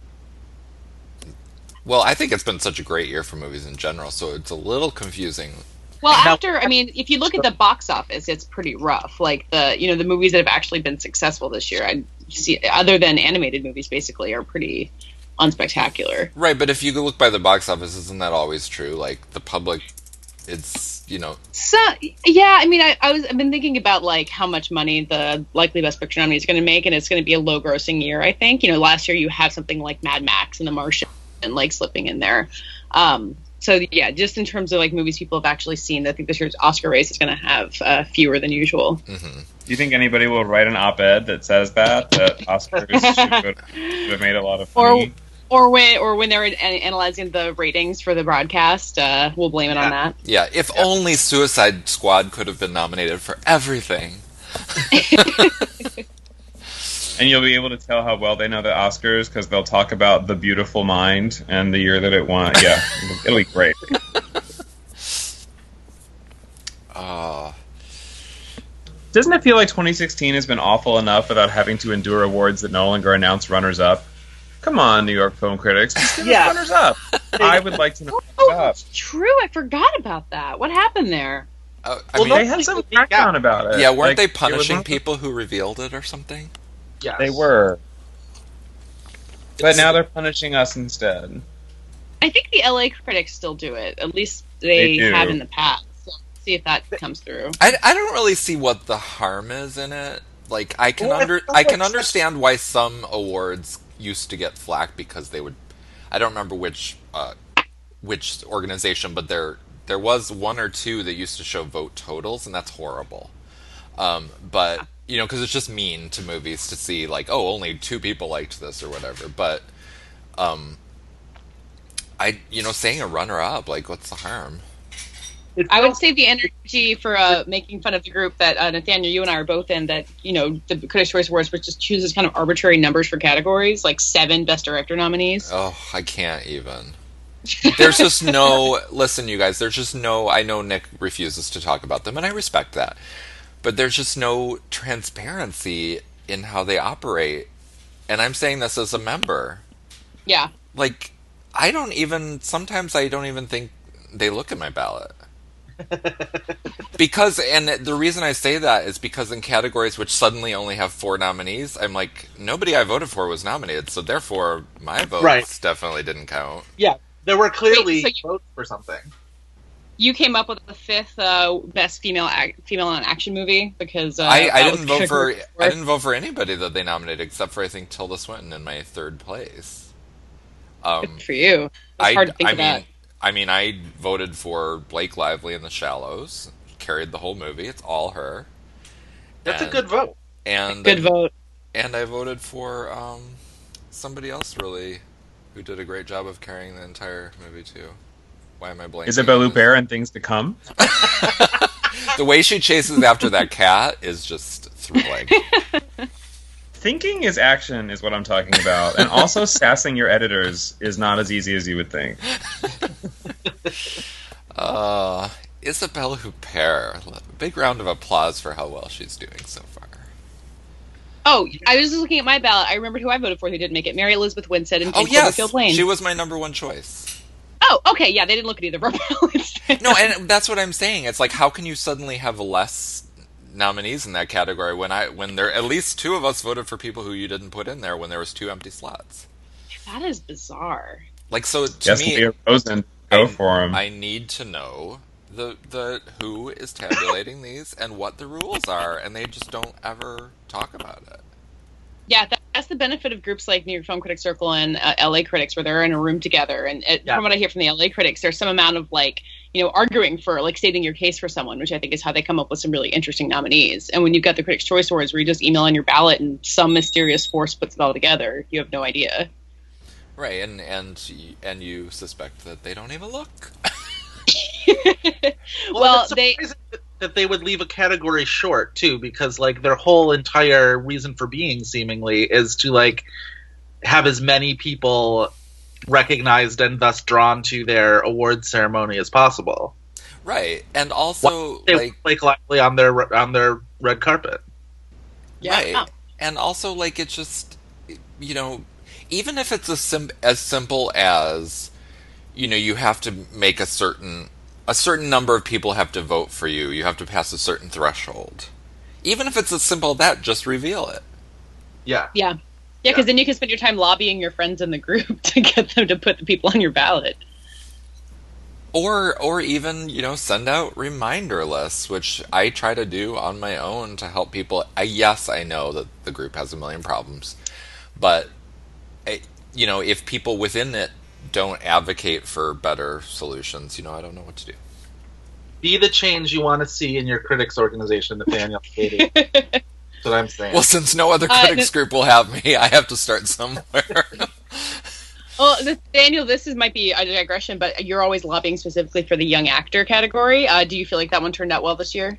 [SPEAKER 1] Well, I think it's been such a great year for movies in general, so it's a little confusing.
[SPEAKER 4] Well,
[SPEAKER 3] Now-
[SPEAKER 4] after, I mean, if you look at the box office, it's pretty rough. Like the, you know, the movies that have actually been successful this year, I see, other than animated movies, basically, are pretty unspectacular.
[SPEAKER 1] Right, but if you look by the box office, isn't that always true? Like, the public, it's, you know...
[SPEAKER 4] So, yeah, I mean, I, I was, I've been thinking about like how much money the likely Best Picture nominee is going to make, and it's going to be a low-grossing year. I think. You know, last year you have something like Mad Max and The Martian, and like slipping in there. Um, so yeah, just in terms of like movies people have actually seen, I think this year's Oscar race is going to have uh, fewer than usual.
[SPEAKER 1] hmm
[SPEAKER 5] Do you think anybody will write an op-ed that says that that Oscars should, should have made a lot of
[SPEAKER 4] Or,
[SPEAKER 5] money?
[SPEAKER 4] or when, or when they're an- analyzing the ratings for the broadcast, uh, we'll blame it on that.
[SPEAKER 1] Yeah, if only Suicide Squad could have been nominated for everything.
[SPEAKER 5] And you'll be able to tell how well they know the Oscars because they'll talk about The Beautiful Mind and the year that it won. Yeah, it'll be great.
[SPEAKER 1] Oh,
[SPEAKER 5] Doesn't it feel like twenty sixteen has been awful enough without having to endure awards that no longer announce runners-up? Come on, New York film critics. Just give us
[SPEAKER 3] Yeah.
[SPEAKER 5] runners-up. I would like to know
[SPEAKER 4] Oh,
[SPEAKER 5] runners-up.
[SPEAKER 4] it's true. I forgot about that. What happened there?
[SPEAKER 1] Uh, I
[SPEAKER 3] Well,
[SPEAKER 1] mean,
[SPEAKER 5] They had some crackdown about it.
[SPEAKER 1] yeah, weren't
[SPEAKER 5] Like,
[SPEAKER 1] they
[SPEAKER 5] it was
[SPEAKER 1] punishing
[SPEAKER 5] one-
[SPEAKER 1] people who revealed it or something?
[SPEAKER 3] Yes.
[SPEAKER 5] They were. But
[SPEAKER 3] It's-
[SPEAKER 5] now they're punishing us instead.
[SPEAKER 4] I think the L A critics still do it. At least they,
[SPEAKER 5] They do.
[SPEAKER 4] have in the past. So see if that comes through.
[SPEAKER 1] I, I don't really see what the harm is in it. Like, I can
[SPEAKER 3] Well, I
[SPEAKER 1] under
[SPEAKER 3] felt
[SPEAKER 1] I can
[SPEAKER 3] like-
[SPEAKER 1] understand why some awards used to get flack because they would. I don't remember which uh, which organization, but there there was one or two that used to show vote totals, and that's horrible. Um, but you know, because it's just mean to movies to see like, oh, only two people liked this or whatever. But um, I you know, saying a runner up, like, what's the harm?
[SPEAKER 3] It
[SPEAKER 4] I would
[SPEAKER 3] felt-
[SPEAKER 4] save the energy for uh, making fun of the group that uh, Nathaniel, you and I are both in. That you know, the Critics' Choice Awards, which just chooses kind of arbitrary numbers for categories, like seven Best Director nominees.
[SPEAKER 1] Oh, I can't even. There's just no. Listen, you guys. There's just no. I know Nick refuses to talk about them, and I respect that. But there's just no transparency in how they operate, and I'm saying this as a member.
[SPEAKER 4] Yeah,
[SPEAKER 1] Like, I don't even. Sometimes I don't even think they look at my ballot. Because, and the reason I say that is because in categories which suddenly only have four nominees, I'm like, nobody I voted for was nominated, so therefore my votes
[SPEAKER 3] Right.
[SPEAKER 1] definitely didn't count.
[SPEAKER 3] Yeah, there were clearly
[SPEAKER 4] Wait, so you-
[SPEAKER 3] votes for something.
[SPEAKER 4] you came up with the fifth uh, Best Female ac- Female in an Action movie because uh,
[SPEAKER 1] I, I
[SPEAKER 4] that was
[SPEAKER 1] didn't vote for
[SPEAKER 4] category
[SPEAKER 1] I didn't vote for anybody that they nominated except for I think Tilda Swinton in my third place. Um,
[SPEAKER 4] Good for you. It's
[SPEAKER 1] I,
[SPEAKER 4] hard to think
[SPEAKER 1] I
[SPEAKER 4] of
[SPEAKER 1] mean,
[SPEAKER 4] that.
[SPEAKER 1] I mean, I voted for Blake Lively in The Shallows. Carried the whole movie. It's all her.
[SPEAKER 3] That's
[SPEAKER 1] And-
[SPEAKER 3] a good vote.
[SPEAKER 1] And
[SPEAKER 4] Good vote.
[SPEAKER 1] And I voted for um, somebody else really who did a great job of carrying the entire movie too. Why am I blanking?
[SPEAKER 5] Isabelle
[SPEAKER 1] on this?
[SPEAKER 5] Huppert and Things to Come.
[SPEAKER 1] The way she chases after that cat is just thrilling.
[SPEAKER 5] thinking is action, is what I'm talking about. And also, sassing your editors is not as easy as you would think.
[SPEAKER 1] uh, Isabelle Huppert. Big round of applause for how well she's doing so far.
[SPEAKER 4] Oh, I was just looking at my ballot. I remembered who I voted for who didn't make it. Mary Elizabeth Winstead and
[SPEAKER 1] Oh,
[SPEAKER 4] Jane
[SPEAKER 1] yes!
[SPEAKER 4] Cloverfield Lane.
[SPEAKER 1] She was my number one choice.
[SPEAKER 4] Oh, okay, yeah, they didn't look at either of our ballots.
[SPEAKER 1] No, and that's what I'm saying. It's like, how can you suddenly have less nominees in that category when I when there at least two of us voted for people who you didn't put in there when there was two empty slots?
[SPEAKER 4] That is bizarre.
[SPEAKER 1] Like, so to
[SPEAKER 5] Yes,
[SPEAKER 1] me,
[SPEAKER 5] Leah Rosen, go
[SPEAKER 1] I,
[SPEAKER 5] for him.
[SPEAKER 1] I need to know the the who is tabulating these and what the rules are, and they just don't ever talk about it.
[SPEAKER 4] Yeah, that, that's the benefit of groups like New York Film Critics Circle and uh, L A Critics, where they're in a room together. And it,
[SPEAKER 3] Yeah.
[SPEAKER 4] from what I hear from the L A Critics, there's some amount of like, you know, arguing for like stating your case for someone, which I think is how they come up with some really interesting nominees. And when you've got the Critics' Choice Awards, where you just email on your ballot and some mysterious force puts it all together, you have no idea.
[SPEAKER 1] Right, and and and you suspect that they don't even look.
[SPEAKER 4] Well,
[SPEAKER 6] it's
[SPEAKER 4] they
[SPEAKER 6] surprising that- that they would leave a category short too, because like their whole entire reason for being seemingly is to like have as many people recognized and thus drawn to their award ceremony as possible.
[SPEAKER 1] Right, and also
[SPEAKER 6] They
[SPEAKER 1] like
[SPEAKER 6] like lively on their on their red carpet.
[SPEAKER 4] Yeah.
[SPEAKER 1] right,
[SPEAKER 4] Oh.
[SPEAKER 1] and also like it's just, you know, even if it's a sim- as simple as, you know, you have to make a certain a certain number of people have to vote for you. You have to pass a certain threshold. Even if it's as simple as that, just reveal it.
[SPEAKER 6] Yeah.
[SPEAKER 4] yeah, yeah, because then you can spend your time lobbying your friends in the group to get them to put the people on your ballot.
[SPEAKER 1] Or or even, you know, send out reminder lists, which I try to do on my own to help people. I, yes, I know that the group has a million problems, but I, you know, if people within it don't advocate for better solutions, you know, I don't know what to do.
[SPEAKER 6] Be the change you want to see in your critics organization, Nathaniel Katie. That's what I'm saying.
[SPEAKER 1] Well, since no other
[SPEAKER 4] Uh,
[SPEAKER 1] critics group will have me, I have to start somewhere.
[SPEAKER 4] Well, Daniel, this is might be a digression, but you're always lobbying specifically for the young actor category. Uh, do you feel like that one turned out well this year?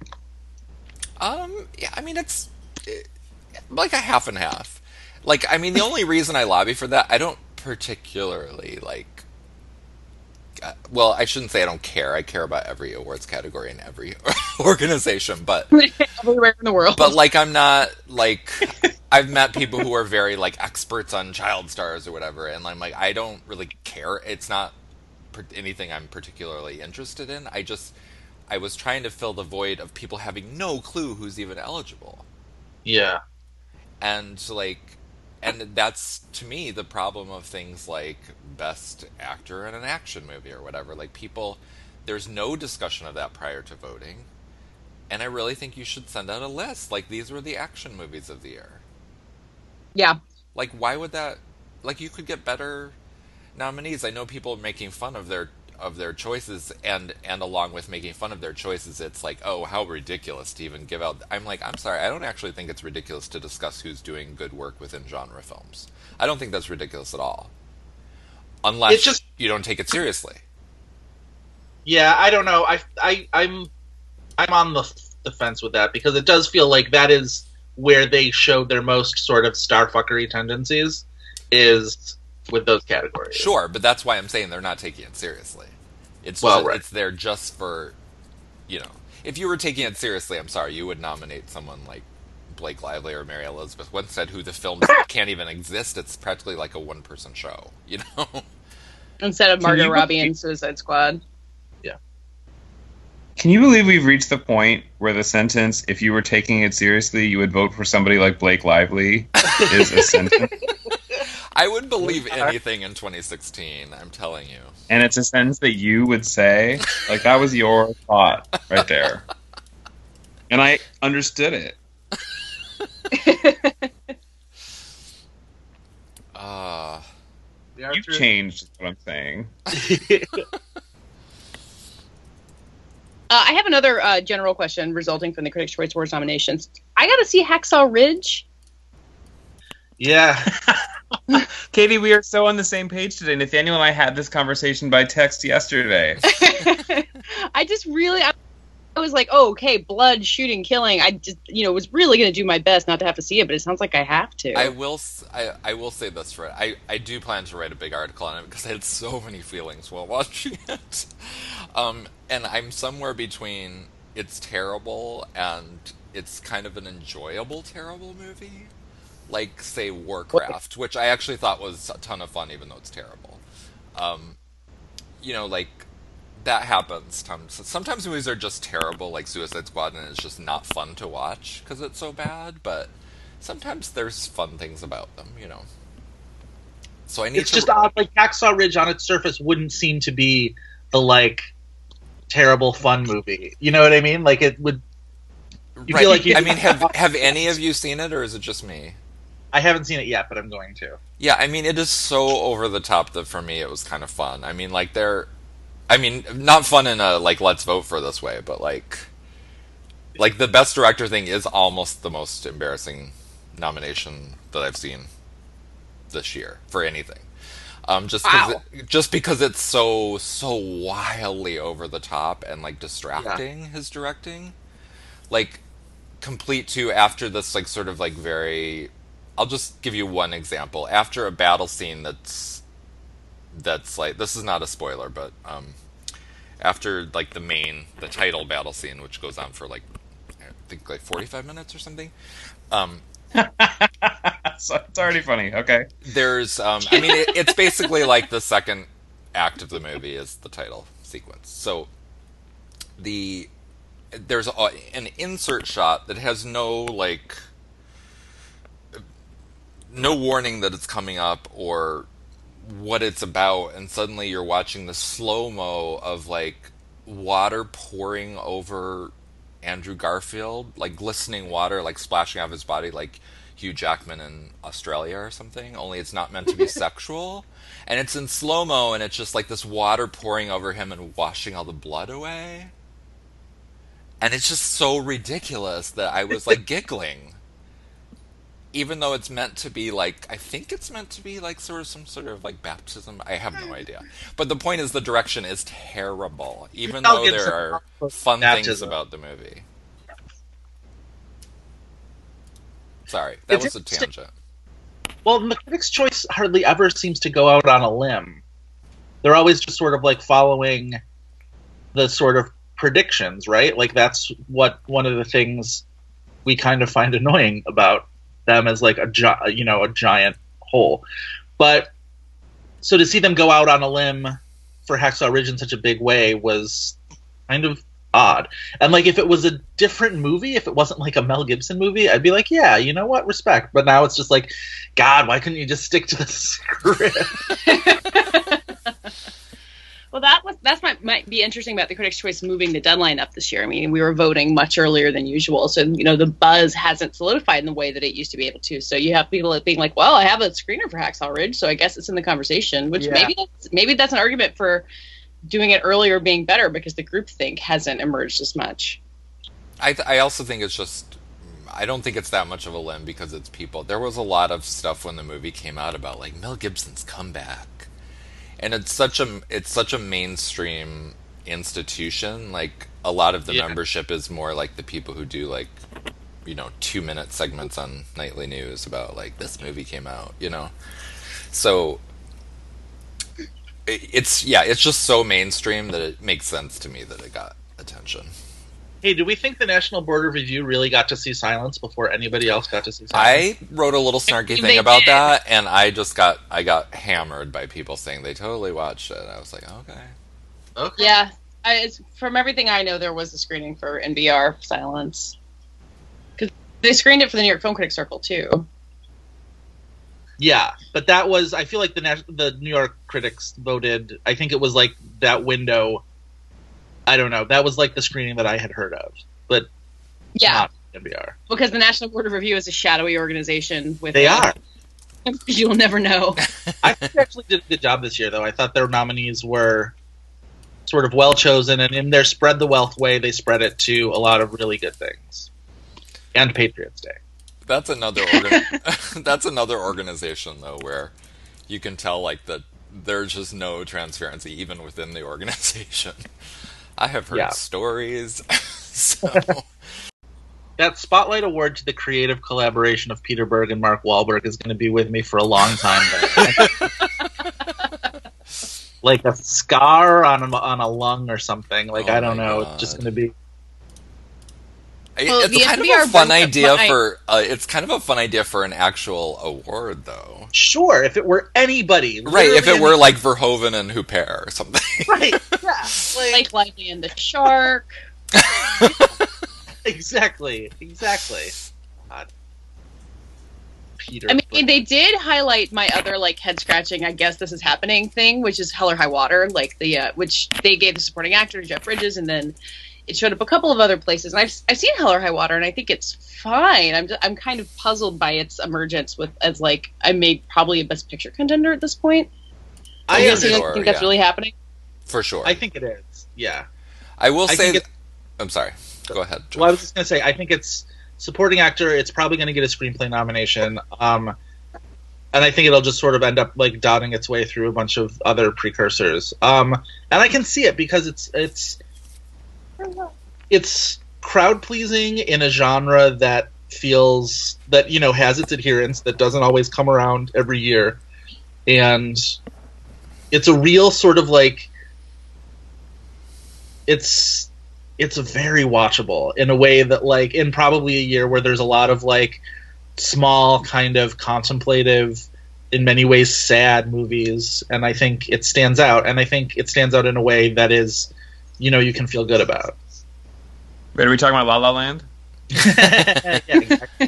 [SPEAKER 1] Um, yeah, I mean, it's it, like a half and half. Like, I mean, the only reason I lobby for that, I don't particularly like. Uh, well, I shouldn't say I don't care. I care about every awards category in every organization, but
[SPEAKER 4] Everywhere in the world.
[SPEAKER 1] but like I'm not like I've met people who are very like experts on child stars or whatever, and I'm like I don't really care. It's not per- anything I'm particularly interested in. I just I was trying to fill the void of people having no clue who's even eligible.
[SPEAKER 6] yeah.
[SPEAKER 1] And like and that's to me the problem of things like best actor in an action movie or whatever. Like people there's no discussion of that prior to voting. And I really think you should send out a list. Like these were the action movies of the year.
[SPEAKER 4] yeah.
[SPEAKER 1] Like why would that like you could get better nominees. I know people making fun of their of their choices, and and along with making fun of their choices, it's like, oh, how ridiculous to even give out. I'm like, I'm sorry, I don't actually think it's ridiculous to discuss who's doing good work within genre films. I don't think that's ridiculous at all, unless
[SPEAKER 6] It's just-
[SPEAKER 1] you don't take it seriously.
[SPEAKER 6] Yeah, I don't know. I, I, I'm, I'm on the, the fence with that because it does feel like that is where they showed their most sort of starfuckery tendencies, is with those categories.
[SPEAKER 1] Sure, but that's why I'm saying they're not taking it seriously. It's
[SPEAKER 6] Well,
[SPEAKER 1] just,
[SPEAKER 6] right.
[SPEAKER 1] it's there just for, you know, if you were taking it seriously, I'm sorry, you would nominate someone like Blake Lively or Mary Elizabeth Winstead, who the film can't even exist. It's practically like a one-person show, you know?
[SPEAKER 4] Instead of
[SPEAKER 5] Can
[SPEAKER 4] Margot
[SPEAKER 5] you-
[SPEAKER 4] Robbie and Suicide Squad.
[SPEAKER 5] Can you believe we've reached the point where the sentence, if you were taking it seriously, you would vote for somebody like Blake Lively, is a sentence?
[SPEAKER 1] I would believe anything in twenty sixteen, I'm telling you.
[SPEAKER 5] And it's a sentence that you would say? Like, that was your thought right there. And I understood it.
[SPEAKER 1] Uh,
[SPEAKER 5] You've changed, is what I'm saying.
[SPEAKER 4] Uh, I have another uh, general question resulting from the Critics' Choice Awards nominations. I got to see Hacksaw Ridge.
[SPEAKER 6] Yeah.
[SPEAKER 5] Katie, we are so on the same page today. Nathaniel and I had this conversation by text yesterday.
[SPEAKER 4] I just really, I I was like, oh, okay, blood, shooting, killing. I just, you know, was really going to do my best not to have to see it, but it sounds like I have to.
[SPEAKER 1] I will. I, I will say this for it. I, I do plan to write a big article on it because I had so many feelings while watching it. Um, and I'm somewhere between it's terrible and it's kind of an enjoyable terrible movie, like say Warcraft, which I actually thought was a ton of fun, even though it's terrible. Um, you know, like. That happens. Sometimes movies are just terrible, like Suicide Squad, and it's just not fun to watch because it's so bad. But sometimes there's fun things about them, you know. So I need.
[SPEAKER 6] It's
[SPEAKER 1] to
[SPEAKER 6] just
[SPEAKER 1] re-
[SPEAKER 6] odd. Like Hacksaw Ridge on its surface wouldn't seem to be the like terrible fun movie. You know what I mean? Like it would. You
[SPEAKER 1] right.
[SPEAKER 6] feel like you
[SPEAKER 1] I mean, have have any of you seen it, or is it just me?
[SPEAKER 6] I haven't seen it yet, but I'm going to.
[SPEAKER 1] Yeah, I mean, it is so over the top that for me it was kind of fun. I mean, like they're. I mean, not fun in a, like, let's vote for this way, but, like, like the best director thing is almost the most embarrassing nomination that I've seen this year for anything. Um, just cause
[SPEAKER 4] Wow.
[SPEAKER 1] it, just because it's so, so wildly over the top and, like, distracting, yeah. his directing. Like, complete to after this, like, sort of, like, very... I'll just give you one example. After a battle scene that's that's like, this is not a spoiler, but um, after like the main, the title battle scene, which goes on for like, I think like forty-five minutes or something. Um,
[SPEAKER 5] so it's already funny. Okay.
[SPEAKER 1] There's, um, I mean, it, it's basically like the second act of the movie is the title sequence. So the there's a, an insert shot that has no like no warning that it's coming up or what it's about, and suddenly you're watching the slow-mo of like water pouring over Andrew Garfield, like glistening water like splashing off his body like Hugh Jackman in Australia or something, only it's not meant to be sexual, and it's in slow-mo and it's just like this water pouring over him and washing all the blood away, and it's just so ridiculous that I was like giggling. Even though it's meant to be like, I think it's meant to be like sort of some sort of like baptism. I have no idea. But the point is the direction is terrible, even though there are fun
[SPEAKER 6] baptism.
[SPEAKER 1] things about the movie. Sorry, that
[SPEAKER 6] It's
[SPEAKER 1] was a tangent.
[SPEAKER 6] Well, the Critics' Choice hardly ever seems to go out on a limb. They're always just sort of like following the sort of predictions, right? Like that's what one of the things we kind of find annoying about them as like a gi- you know a giant whole. But so to see them go out on a limb for Hacksaw Ridge in such a big way was kind of odd. And like if it was a different movie, if it wasn't like a Mel Gibson movie, I'd be like, yeah, you know what, respect. But now it's just like, God, why couldn't you just stick to the script?
[SPEAKER 4] Well, that was that's might might be interesting about the Critics' Choice moving the deadline up this year. I mean, we were voting much earlier than usual, so you know the buzz hasn't solidified in the way that it used to be able to. So you have people being like, "Well, I have a screener for Hacksaw Ridge, so I guess it's in the conversation." Which
[SPEAKER 6] Yeah.
[SPEAKER 4] maybe that's, maybe that's an argument for doing it earlier being better because the groupthink hasn't emerged as much.
[SPEAKER 1] I th- I also think it's just, I don't think it's that much of a limb because it's people. There was a lot of stuff when the movie came out about like Mel Gibson's comeback. And it's such a it's such a mainstream institution. Like a lot of the
[SPEAKER 6] Yeah.
[SPEAKER 1] membership is more like the people who do like, you know, two minute segments on nightly news about like this movie came out. You know, so it, it's yeah, it's just so mainstream that it makes sense to me that it got attention.
[SPEAKER 6] Hey, do we think the National Board of Review really got to see Silence before anybody else got to see Silence?
[SPEAKER 1] I wrote a little snarky
[SPEAKER 4] They
[SPEAKER 1] thing about
[SPEAKER 4] did.
[SPEAKER 1] that, and I just got I got hammered by people saying they totally watched it. I was like, okay.
[SPEAKER 6] Okay.
[SPEAKER 4] Yeah, I, it's, from everything I know, there was a screening for N B R Silence because they screened it for the New York Film Critics Circle too.
[SPEAKER 6] Yeah, but that was, I feel like the Nas- the New York critics voted, I think it was like that window, I don't know, that was like the screening that I had heard of, but
[SPEAKER 4] Yeah,
[SPEAKER 6] not N B R.
[SPEAKER 4] because the National Board of Review is a shadowy organization with
[SPEAKER 6] They
[SPEAKER 4] uh,
[SPEAKER 6] are.
[SPEAKER 4] you'll never know.
[SPEAKER 6] I think they actually did a good job this year, though. I thought their nominees were sort of well chosen, and in their spread the wealth way, they spread it to a lot of really good things. And Patriots Day.
[SPEAKER 1] That's another organ- that's another organization though where you can tell like that there's just no transparency even within the organization. I have heard
[SPEAKER 6] Yeah.
[SPEAKER 1] stories. So
[SPEAKER 6] That Spotlight Award to the creative collaboration of Peter Berg and Mark Wahlberg is going to be with me for a long time. Like a scar on a, on a lung or something. Like,
[SPEAKER 1] Oh
[SPEAKER 6] I don't
[SPEAKER 1] my
[SPEAKER 6] know.
[SPEAKER 1] God.
[SPEAKER 6] It's just going to be...
[SPEAKER 4] Well,
[SPEAKER 1] it's
[SPEAKER 4] the
[SPEAKER 1] kind of
[SPEAKER 4] N P R
[SPEAKER 1] a fun
[SPEAKER 4] brings up
[SPEAKER 1] idea
[SPEAKER 4] my-
[SPEAKER 1] for uh, it's kind of a fun idea for an actual award, though.
[SPEAKER 6] Sure, if it were anybody.
[SPEAKER 1] Right? If it
[SPEAKER 6] literally
[SPEAKER 1] were
[SPEAKER 6] any-
[SPEAKER 1] like Verhoeven and Huppert or something.
[SPEAKER 6] Right, yeah. Like,
[SPEAKER 4] Like Lively and the Shark.
[SPEAKER 6] exactly, exactly. God. Peter
[SPEAKER 4] I mean,
[SPEAKER 6] Berg.
[SPEAKER 4] they did highlight my other like head scratching. I guess this is happening thing, which is Hell or High Water, like the uh, which they gave the supporting actor to Jeff Bridges, and then it showed up a couple of other places. And I've I've seen Hell or High Water, and I think it's fine. I'm just, I'm kind of puzzled by its emergence with as like I made probably a Best Picture contender at this point.
[SPEAKER 6] I
[SPEAKER 4] You
[SPEAKER 1] am
[SPEAKER 4] guys think,
[SPEAKER 1] sure,
[SPEAKER 4] think that's
[SPEAKER 1] yeah.
[SPEAKER 4] really happening?
[SPEAKER 1] For sure.
[SPEAKER 6] I think it is, yeah.
[SPEAKER 1] I will
[SPEAKER 6] I
[SPEAKER 1] say.
[SPEAKER 6] think
[SPEAKER 1] Th- I'm sorry. Go ahead. Joe.
[SPEAKER 6] Well, I was just going to say, I think it's supporting actor. It's probably going to get a screenplay nomination, um, and I think it'll just sort of end up like dotting its way through a bunch of other precursors. Um, and I can see it because it's it's it's crowd pleasing in a genre that feels that you know has its adherents that doesn't always come around every year, and it's a real sort of like it's. It's very watchable in a way that, like, in probably a year where there's a lot of, like, small, kind of contemplative, in many ways sad movies, and I think it stands out, and I think it stands out in a way that is, you know, you can feel good about.
[SPEAKER 5] Wait, are we talking about La La Land?
[SPEAKER 6] Yeah, exactly.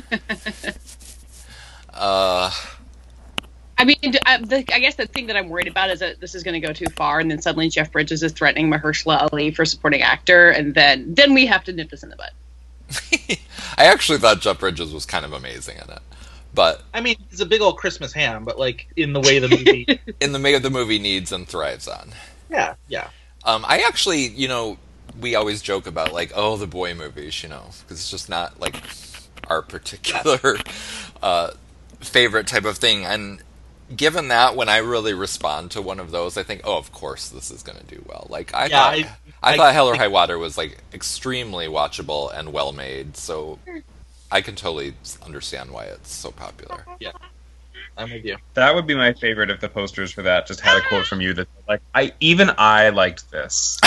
[SPEAKER 1] Uh,
[SPEAKER 4] I mean, d- I, the, I guess the thing that I'm worried about is that this is going to go too far, and then suddenly Jeff Bridges is threatening Mahershala Ali for supporting actor, and then then we have to nip this in the bud.
[SPEAKER 1] I actually thought Jeff Bridges was kind of amazing in it, but
[SPEAKER 6] I mean, it's a big old Christmas ham, but, like, in the way the movie...
[SPEAKER 1] in the way the movie needs and thrives on.
[SPEAKER 6] yeah, yeah.
[SPEAKER 1] Um, I actually, you know, we always joke about like, oh, the boy movies, you know, because it's just not like our particular uh, favorite type of thing, and. Given that, when I really respond to one of those, I think, oh, of course this is going to do well. Like I
[SPEAKER 6] Yeah,
[SPEAKER 1] thought,
[SPEAKER 6] I-
[SPEAKER 1] I,
[SPEAKER 6] I
[SPEAKER 1] thought Hell or
[SPEAKER 6] think-
[SPEAKER 1] High Water was like extremely watchable and well made. So I can totally understand why it's so popular.
[SPEAKER 6] I'm with you.
[SPEAKER 5] That would be my favorite if the posters for that just had a quote from you that like I even I liked this.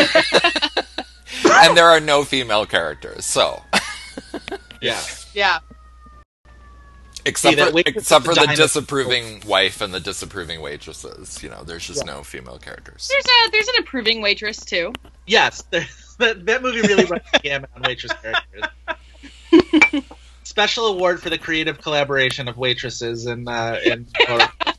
[SPEAKER 1] And there are no female characters, so
[SPEAKER 6] Yeah.
[SPEAKER 4] Yeah.
[SPEAKER 1] except
[SPEAKER 6] See, that
[SPEAKER 1] for
[SPEAKER 6] waitress
[SPEAKER 1] except for
[SPEAKER 6] with the
[SPEAKER 1] the
[SPEAKER 6] dinosaur-
[SPEAKER 1] disapproving wife and the disapproving waitresses, you know, there's just no female characters.
[SPEAKER 4] There's a there's an approving waitress too.
[SPEAKER 6] Yes, there- that, that movie really runs the gamut on waitress characters. Special award for the creative collaboration of waitresses and uh, and or